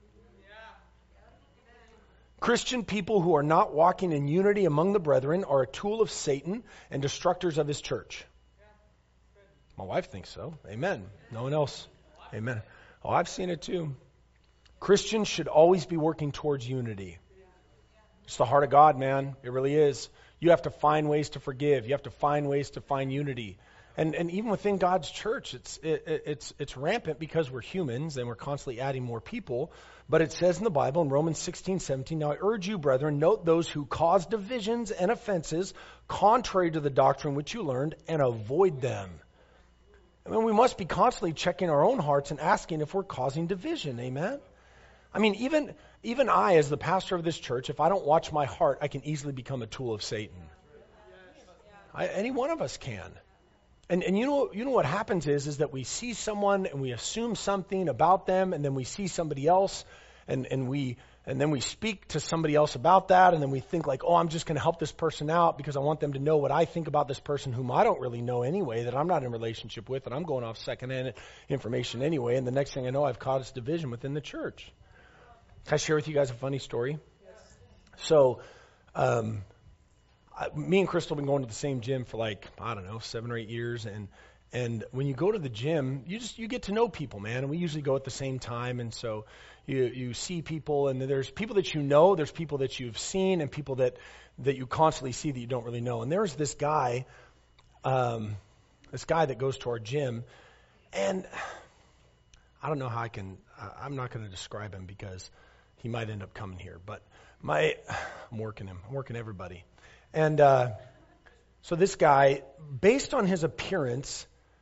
Christian people who are not walking in unity among the brethren are a tool of Satan and destructors of his church. My wife thinks so. Amen. No one else. Amen. Oh, I've seen it too. Christians should always be working towards unity. It's the heart of God, man. It really is. You have to find ways to forgive. You have to find ways to find unity. And and even within God's church, it's it, it's it's rampant because we're humans and we're constantly adding more people. But it says in the Bible in Romans sixteen, seventeen, now I urge you, brethren, note those who cause divisions and offenses contrary to the doctrine which you learned, and avoid them. I mean, we must be constantly checking our own hearts and asking if we're causing division. Amen? I mean, even even I, as the pastor of this church, if I don't watch my heart, I can easily become a tool of Satan. I, any one of us can. And and you know you know what happens is is that we see someone and we assume something about them, and then we see somebody else and, and we and then we speak to somebody else about that, and then we think like, oh, I'm just going to help this person out because I want them to know what I think about this person whom I don't really know anyway, that I'm not in a relationship with, and I'm going off secondhand information anyway, and the next thing I know, I've caused division within the church. Can I share with you guys a funny story? Yes. So, um, I, me and Crystal have been going to the same gym for like, I don't know, seven or eight years. And and when you go to the gym, you just you get to know people, man. And we usually go at the same time. And so you you see people, and there's people that you know, there's people that you've seen, and people that, that you constantly see that you don't really know. And there's this guy, um, this guy that goes to our gym. And I don't know how I can, I'm not going to describe him because he might end up coming here. But my, I'm working him. I'm working everybody. And uh, so this guy, based on his appearance,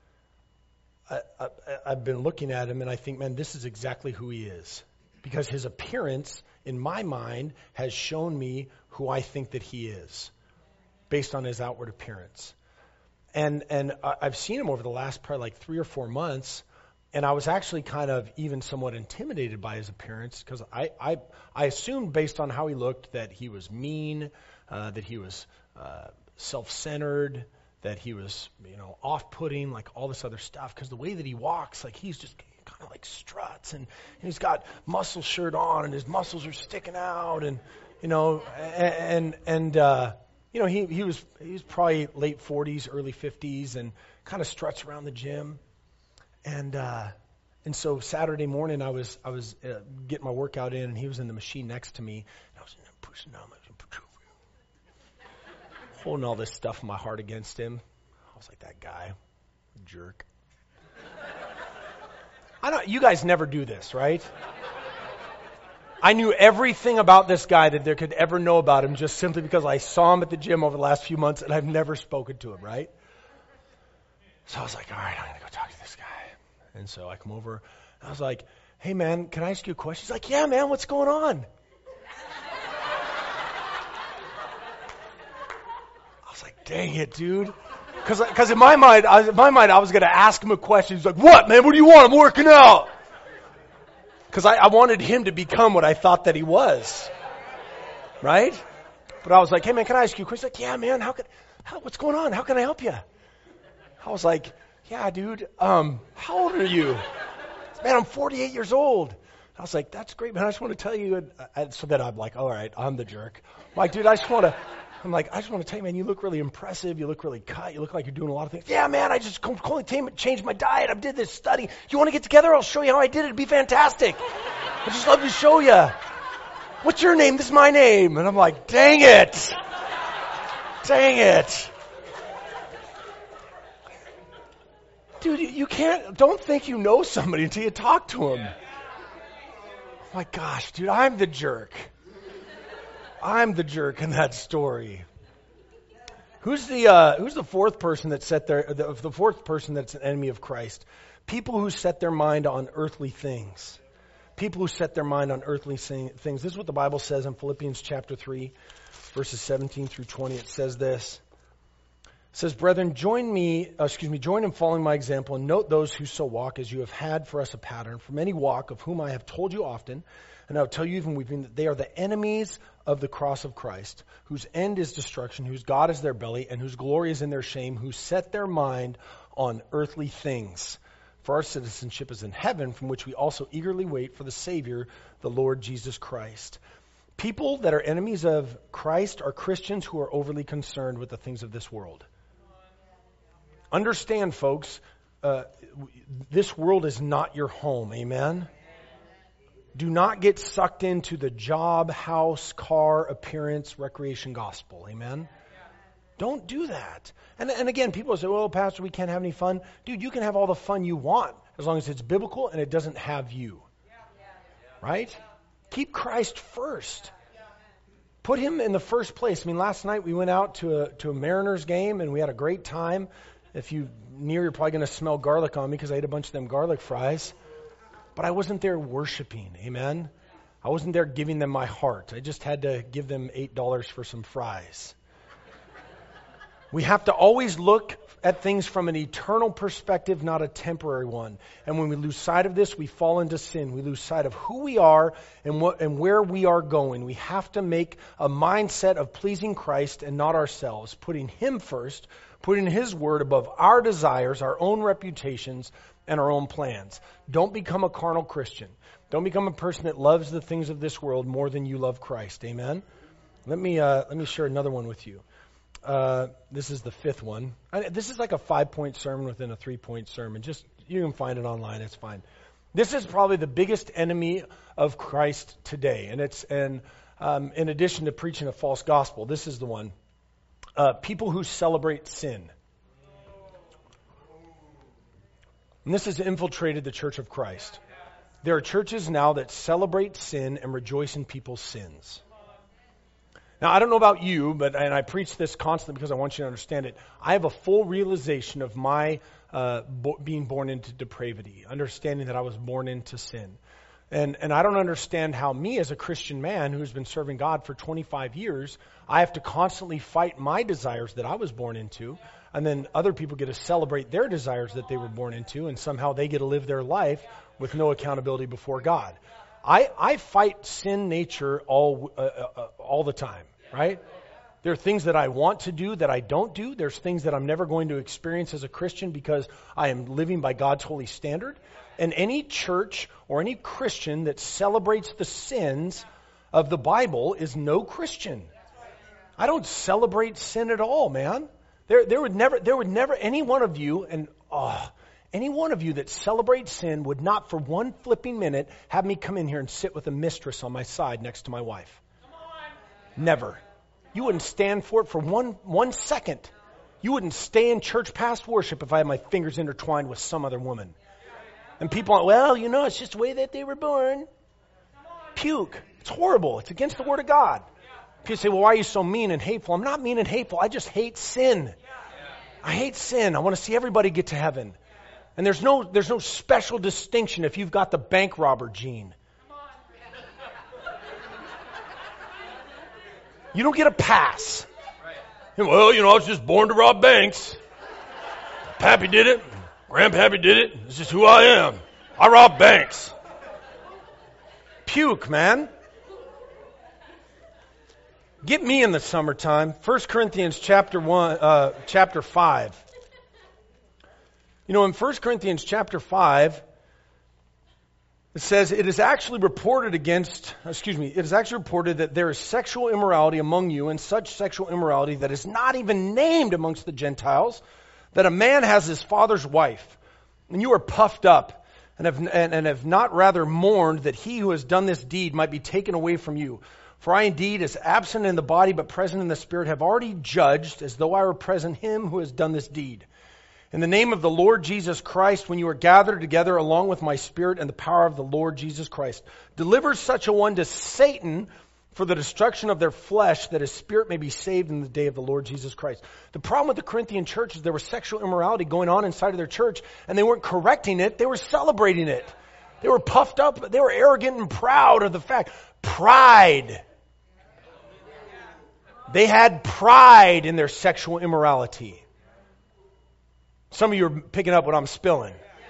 I, I, I've been looking at him and I think, man, this is exactly who he is. Because his appearance, in my mind, has shown me who I think that he is, based on his outward appearance. And and I've seen him over the last probably like three or four months, and I was actually kind of even somewhat intimidated by his appearance, because I, I, I assumed based on how he looked that he was mean, Uh, that he was uh, self-centered, that he was, you know, off-putting, like all this other stuff. Because the way that he walks, like he's just kind of like struts, and, and he's got muscle shirt on, and his muscles are sticking out, and you know, and and uh, you know, he he was he was probably late forties, early fifties, and kind of struts around the gym, and uh, and so Saturday morning I was I was uh, getting my workout in, and he was in the machine next to me, and I was pushing down my holding all this stuff in my heart against him. I was like, that guy, jerk. I don't. You guys never do this, right? I knew everything about this guy that there could ever know about him just simply because I saw him at the gym over the last few months and I've never spoken to him, right? So I was like, all right, I'm going to go talk to this guy. And so I come over. I was like, hey, man, can I ask you a question? He's like, yeah, man, what's going on? I was like, dang it, dude. Because in my mind, I, in my mind, I was going to ask him a question. He's like, what, man? What do you want? I'm working out. Because I, I wanted him to become what I thought that he was. Right? But I was like, hey, man, can I ask you a question? He's like, yeah, man, how can, how, what's going on? How can I help you? I was like, yeah, dude, um, how old are you? Man, I'm forty-eight years old. I was like, that's great, man. I just want to tell you. And, and so then I'm like, all right, I'm the jerk. I'm like, dude, I just want to, I'm like, I just want to tell you, man, you look really impressive. You look really cut. You look like you're doing a lot of things. Yeah, man, I just completely changed my diet. I did this study. You want to get together? I'll show you how I did it. It'd be fantastic. I'd just love to show you. What's your name? This is my name. And I'm like, dang it. Dang it. Dude, you can't, don't think you know somebody until you talk to him. Oh my gosh, dude, I'm the jerk. I'm the jerk in that story. Who's the uh, who's the fourth person that set their the, the fourth person that's an enemy of Christ? People who set their mind on earthly things. People who set their mind on earthly things. This is what the Bible says in Philippians chapter three, verses seventeen through twenty. It says this. It says, brethren, join me, uh, excuse me, join in following my example and note those who so walk as you have had for us a pattern. For many walk, of whom I have told you often, and I will tell you even weeping, that they are the enemies of the cross of Christ, whose end is destruction, whose God is their belly, and whose glory is in their shame, who set their mind on earthly things. For our citizenship is in heaven, from which we also eagerly wait for the Savior, the Lord Jesus Christ. People that are enemies of Christ are Christians who are overly concerned with the things of this world. Understand, folks, uh, this world is not your home. Amen? Do not get sucked into the job, house, car, appearance, recreation gospel. Amen? Don't do that. And, and again, people say, well, Pastor, we can't have any fun. Dude, you can have all the fun you want as long as it's biblical and it doesn't have you. Right? Keep Christ first. Put him in the first place. I mean, last night we went out to a, to a Mariners game and we had a great time. If you near, you're probably going to smell garlic on me because I ate a bunch of them garlic fries. But I wasn't there worshiping. Amen? I wasn't there giving them my heart. I just had to give them eight dollars for some fries. We have to always look at things from an eternal perspective, not a temporary one. And when we lose sight of this, we fall into sin. We lose sight of who we are and what and where we are going. We have to make a mindset of pleasing Christ and not ourselves, putting him first, putting his word above our desires, our own reputations, and our own plans. Don't become a carnal Christian. Don't become a person that loves the things of this world more than you love Christ. Amen? Let me uh, let me share another one with you. Uh, this is the fifth one. I, this is like a five-point sermon within a three-point sermon. Just you can find it online. It's fine. This is probably the biggest enemy of Christ today, and it's and um, in addition to preaching a false gospel, this is the one: uh, people who celebrate sin. And this has infiltrated the Church of Christ. There are churches now that celebrate sin and rejoice in people's sins. Now, I don't know about you, but and I preach this constantly because I want you to understand it. I have a full realization of my uh, bo- being born into depravity, understanding that I was born into sin. And and I don't understand how me as a Christian man who's been serving God for twenty-five years, I have to constantly fight my desires that I was born into, and then other people get to celebrate their desires that they were born into, and somehow they get to live their life with no accountability before God. I, I fight sin nature all uh, uh, all the time, right? There are things that I want to do that I don't do. There's things that I'm never going to experience as a Christian because I am living by God's holy standard. And any church or any Christian that celebrates the sins of the Bible is no Christian. I don't celebrate sin at all, man. There, there would never, there would never any one of you, and oh, any one of you that celebrates sin would not for one flipping minute have me come in here and sit with a mistress on my side next to my wife. Never. You wouldn't stand for it for one one second. You wouldn't stay in church past worship if I had my fingers intertwined with some other woman. And people are, well, you know, it's just the way that they were born. Puke. It's horrible. It's against the Word of God. People say, well, why are you so mean and hateful? I'm not mean and hateful. I just hate sin. I hate sin. I want to see everybody get to heaven. And there's no there's no special distinction if you've got the bank robber gene. You don't get a pass. Well, you know, I was just born to rob banks. Pappy did it. Grandpappy did it. It's just who I am. I rob banks. Puke, man. Get me in the summertime. First Corinthians chapter one, uh, chapter five. You know, in First Corinthians chapter five, it says, it is actually reported against, excuse me, it is actually reported that there is sexual immorality among you, and such sexual immorality that is not even named amongst the Gentiles, that a man has his father's wife, and you are puffed up, and have, and, and have not rather mourned that he who has done this deed might be taken away from you. For I indeed, as absent in the body but present in the spirit, have already judged, as though I were present, him who has done this deed. In the name of the Lord Jesus Christ, when you are gathered together along with my spirit and the power of the Lord Jesus Christ, deliver such a one to Satan for the destruction of their flesh, that his spirit may be saved in the day of the Lord Jesus Christ. The problem with the Corinthian church is there was sexual immorality going on inside of their church, and they weren't correcting it, they were celebrating it. They were puffed up, they were arrogant and proud of the fact. Pride. They had pride in their sexual immorality. Some of you are picking up what I'm spilling.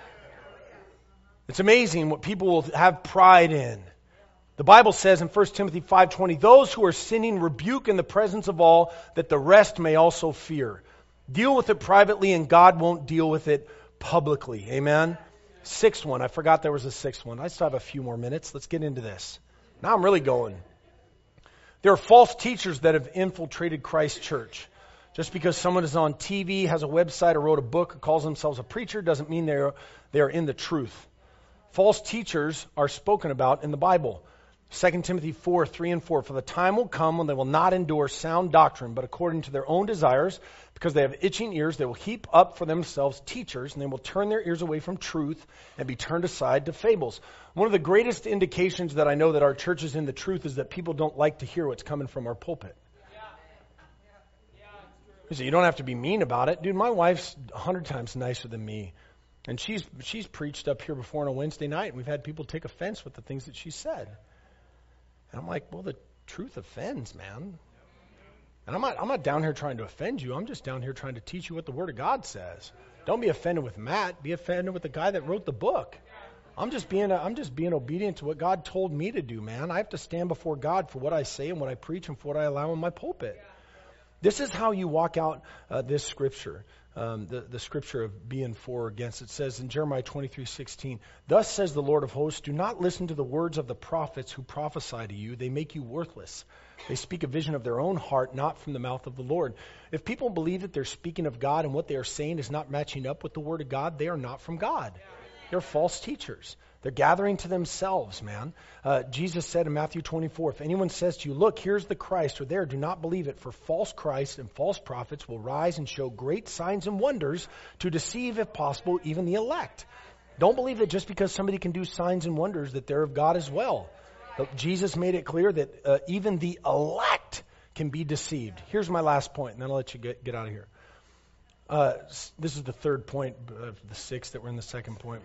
It's amazing what people will have pride in. The Bible says in First Timothy five twenty, those who are sinning rebuke in the presence of all, that the rest may also fear. Deal with it privately, and God won't deal with it publicly. Amen? Sixth one. I forgot there was a sixth one. I still have a few more minutes. Let's get into this. Now I'm really going. There are false teachers that have infiltrated Christ's church. Just because someone is on T V, has a website, or wrote a book, or calls themselves a preacher, doesn't mean they're, they're in the truth. False teachers are spoken about in the Bible. Second Timothy four, three and four. For the time will come when they will not endure sound doctrine, but according to their own desires, because they have itching ears, they will heap up for themselves teachers, and they will turn their ears away from truth and be turned aside to fables. One of the greatest indications that I know that our church is in the truth is that people don't like to hear what's coming from our pulpit. You say, you don't have to be mean about it. Dude, my wife's a hundred times nicer than me. And she's she's preached up here before on a Wednesday night, and we've had people take offense with the things that she said. And I'm like, well, the truth offends, man. And I'm not I'm not down here trying to offend you. I'm just down here trying to teach you what the Word of God says. Don't be offended with Matt. Be offended with the guy that wrote the book. I'm just being a, I'm just being obedient to what God told me to do, man. I have to stand before God for what I say and what I preach and for what I allow in my pulpit. This is how you walk out uh, this scripture, um, the, the scripture of being for or against. It says in Jeremiah twenty-three sixteen, thus says the Lord of hosts, do not listen to the words of the prophets who prophesy to you. They make you worthless. They speak a vision of their own heart, not from the mouth of the Lord. If people believe that they're speaking of God and what they are saying is not matching up with the Word of God, they are not from God. They're false teachers. They're gathering to themselves, man. Uh, Jesus said in Matthew twenty-four, if anyone says to you, look, here's the Christ, or there, do not believe it, for false Christs and false prophets will rise and show great signs and wonders to deceive, if possible, even the elect. Don't believe that just because somebody can do signs and wonders that they're of God as well. But Jesus made it clear that uh, even the elect can be deceived. Here's my last point, and then I'll let you get, get out of here. Uh, this is the third point of the six that were in the second point.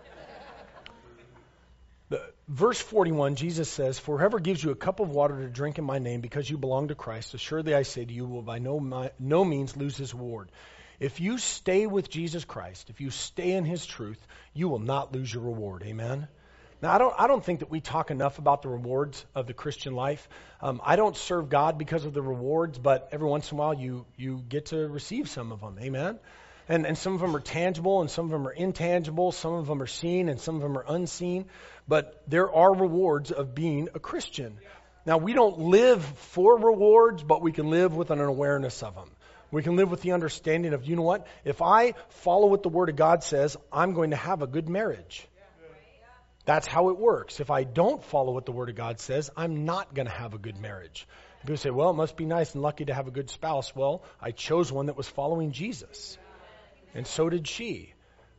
The, verse forty-one, Jesus says, for whoever gives you a cup of water to drink in my name because you belong to Christ, assuredly I say to you, will by no, my, no means lose his reward. If you stay with Jesus Christ, if you stay in his truth, you will not lose your reward. Amen? Now, I don't, I don't think that we talk enough about the rewards of the Christian life. Um, I don't serve God because of the rewards, but every once in a while you, you get to receive some of them. Amen? And, and some of them are tangible and some of them are intangible. Some of them are seen and some of them are unseen. But there are rewards of being a Christian. Now, we don't live for rewards, but we can live with an awareness of them. We can live with the understanding of, you know what? If I follow what the Word of God says, I'm going to have a good marriage. That's how it works. If I don't follow what the Word of God says, I'm not going to have a good marriage. People say, well, it must be nice and lucky to have a good spouse. Well, I chose one that was following Jesus. And so did she.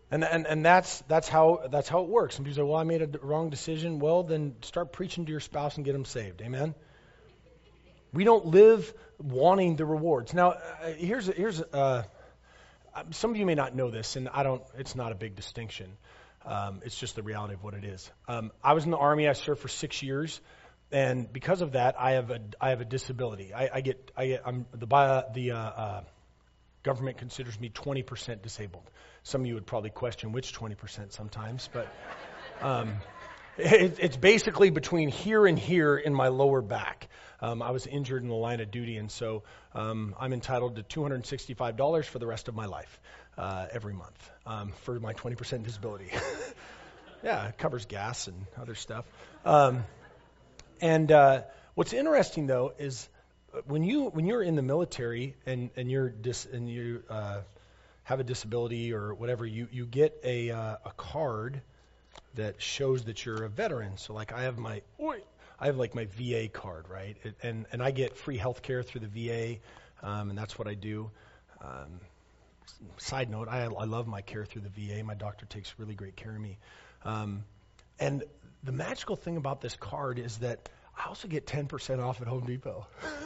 And and and that's that's how that's how it works. And people say, well, I made a wrong decision. Well, then start preaching to your spouse and get them saved. Amen. We don't live wanting the rewards. Now, uh, here's here's uh, some of you may not know this, and I don't. It's not a big distinction. Um, it's just the reality of what it is. Um, I was in the Army. I served for six years, and because of that, I have a I have a disability. I, I get I get I'm the bio, the uh, uh, government considers me twenty percent disabled. Some of you would probably question which twenty percent sometimes, but um, it, it's basically between here and here in my lower back. Um, I was injured in the line of duty, and so um, I'm entitled to two hundred sixty-five dollars for the rest of my life uh, every month um, for my twenty percent disability. Yeah, it covers gas and other stuff. Um, and uh, what's interesting, though, is when you when you're in the military and and you're dis, and you uh, have a disability or whatever, you you get a uh, a card that shows that you're a veteran. So, like, I have my I have like my V A card, right? It, and and I get free health care through the V A, um, and that's what I do. Um, side note, I I love my care through the V A. My doctor takes really great care of me. Um, and the magical thing about this card is that I also get ten percent off at Home Depot.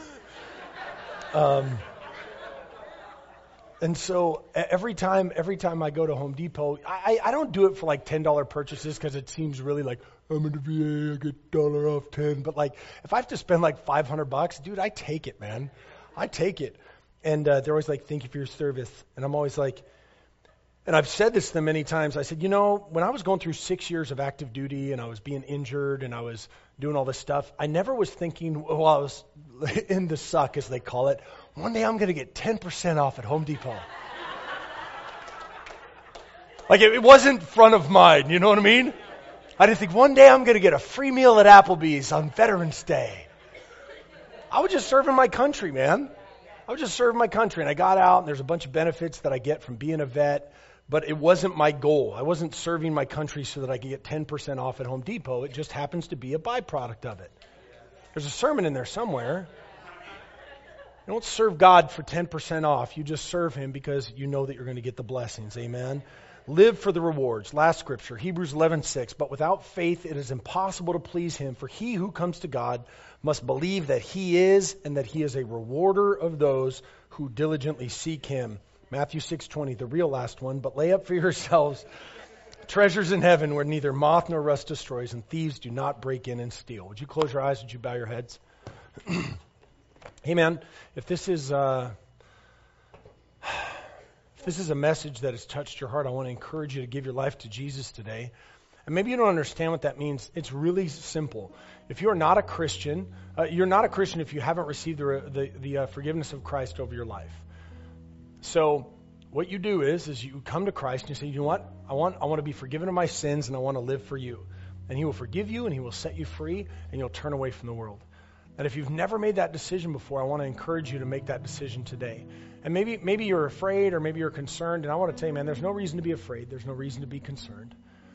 um, and so every time, every time I go to Home Depot, I, I don't do it for like ten dollars purchases because it seems really like, I'm in the V A, I get dollar off ten. But like, if I have to spend like five hundred bucks, dude, I take it, man. I take it. And uh, they're always like, thank you for your service. And I'm always like, and I've said this to them many times. I said, you know, when I was going through six years of active duty and I was being injured and I was doing all this stuff, I never was thinking, while I was in the suck, as they call it, one day I'm going to get ten percent off at Home Depot. Like, it, it wasn't front of mind, you know what I mean? I didn't think, one day I'm going to get a free meal at Applebee's on Veterans Day. I was just serving my country, man. I was just serving my country, and I got out, and there's a bunch of benefits that I get from being a vet. But it wasn't my goal. I wasn't serving my country so that I could get ten percent off at Home Depot. It just happens to be a byproduct of it. There's a sermon in there somewhere. You don't serve God for ten percent off. You just serve Him because you know that you're going to get the blessings. Amen. Live for the rewards. Last scripture, Hebrews eleven six. But without faith it is impossible to please Him. For he who comes to God must believe that He is, and that He is a rewarder of those who diligently seek Him. Matthew six twenty, the real last one. But lay up for yourselves treasures in heaven where neither moth nor rust destroys and thieves do not break in and steal. Would you close your eyes? Would you bow your heads? Hey, man, if this is uh, if this is a message that has touched your heart, I want to encourage you to give your life to Jesus today. And maybe you don't understand what that means. It's really simple. If you're not a Christian, uh, you're not a Christian if you haven't received the the, the uh, forgiveness of Christ over your life. So what you do is, is you come to Christ and you say, you know what? I want, I want to be forgiven of my sins and I want to live for you. And He will forgive you and He will set you free and you'll turn away from the world. And if you've never made that decision before, I want to encourage you to make that decision today. And maybe, maybe you're afraid or maybe you're concerned. And I want to tell you, man, there's no reason to be afraid. There's no reason to be concerned.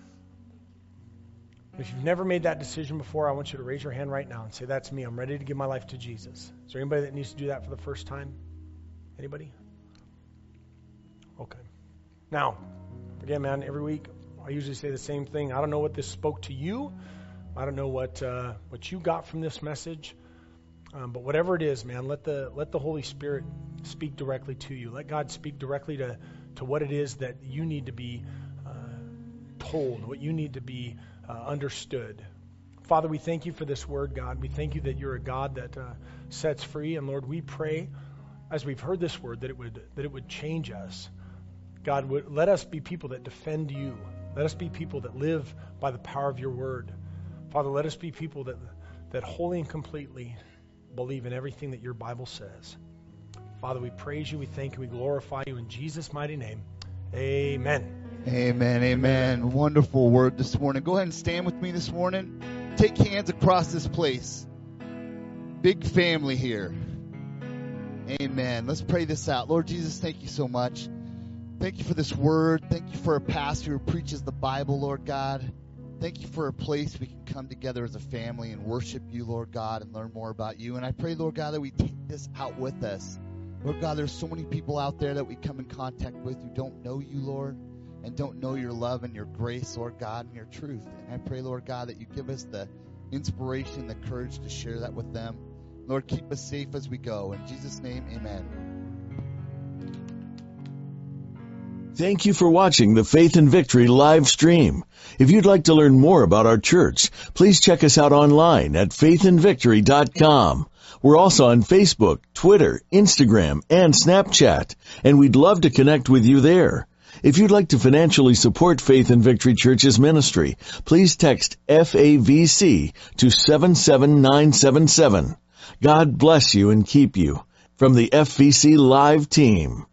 If you've never made that decision before, I want you to raise your hand right now and say, that's me. I'm ready to give my life to Jesus. Is there anybody that needs to do that for the first time? Anybody? Okay. Now, again, man, every week I usually say the same thing. I don't know what this spoke to you. I don't know what uh, what you got from this message. Um, but whatever it is, man, let the let the Holy Spirit speak directly to you. Let God speak directly to, to what it is that you need to be uh, told, what you need to be uh, understood. Father, we thank you for this word, God. We thank you that you're a God that uh, sets free. And Lord, we pray, as we've heard this word, that it would that it would change us. God, would, let us be people that defend you. Let us be people that live by the power of your word. Father, let us be people that, that wholly and completely believe in everything that your Bible says. Father, we praise you, we thank you, we glorify you in Jesus' mighty name. Amen. Amen, amen. Wonderful word this morning. Go ahead and stand with me this morning. Take hands across this place. Big family here. Amen. Let's pray this out. Lord Jesus, thank you so much. Thank you for this word. Thank you for a pastor who preaches the Bible, Lord God. Thank you for a place we can come together as a family and worship you, Lord God, and learn more about you. And I pray, Lord God, that we take this out with us. Lord God, there's so many people out there that we come in contact with who don't know you, Lord. and don't know your love and your grace, Lord God, and your truth. And I pray, Lord God, that you give us the inspiration, the courage to share that with them. Lord, keep us safe as we go. In Jesus' name, amen. Thank you for watching the Faith and Victory live stream. If you'd like to learn more about our church, please check us out online at faith and victory dot com. We're also on Facebook, Twitter, Instagram, and Snapchat, and we'd love to connect with you there. If you'd like to financially support Faith and Victory Church's ministry, please text F A V C to seven seven nine seven seven. God bless you and keep you. From the F V C Live team.